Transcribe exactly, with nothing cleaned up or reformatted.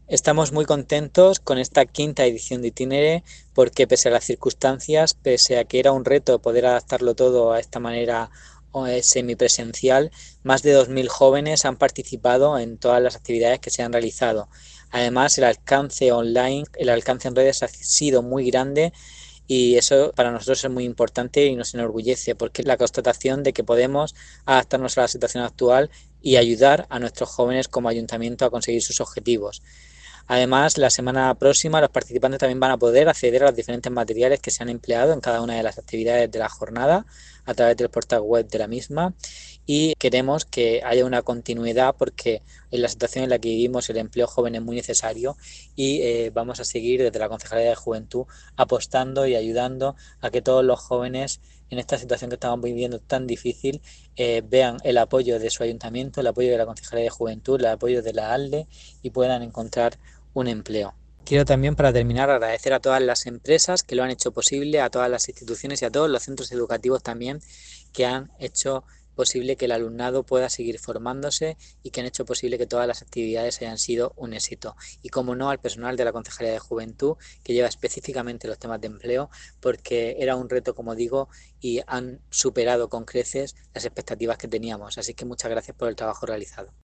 Estamos muy contentos con esta quinta edición de Itinere porque pese a las circunstancias, pese a que era un reto poder adaptarlo todo a esta manera eh, semipresencial, más de dos mil jóvenes han participado en todas las actividades que se han realizado. Además, el alcance online, el alcance en redes ha sido muy grande y eso para nosotros es muy importante y nos enorgullece porque es la constatación de que podemos adaptarnos a la situación actual y ayudar a nuestros jóvenes como ayuntamiento a conseguir sus objetivos. Además, la semana próxima los participantes también van a poder acceder a los diferentes materiales que se han empleado en cada una de las actividades de la jornada a través del portal web de la misma y queremos que haya una continuidad porque en la situación en la que vivimos el empleo joven es muy necesario y eh, vamos a seguir desde la Concejalía de Juventud apostando y ayudando a que todos los jóvenes en esta situación que estamos viviendo tan difícil eh, vean el apoyo de su ayuntamiento, el apoyo de la Concejalía de Juventud, el apoyo de la ALDE y puedan encontrar un empleo. Quiero también, para terminar, agradecer a todas las empresas que lo han hecho posible, a todas las instituciones y a todos los centros educativos también que han hecho posible que el alumnado pueda seguir formándose y que han hecho posible que todas las actividades hayan sido un éxito. Y como no, al personal de la Concejalía de Juventud, que lleva específicamente los temas de empleo, porque era un reto, como digo, y han superado con creces las expectativas que teníamos. Así que muchas gracias por el trabajo realizado.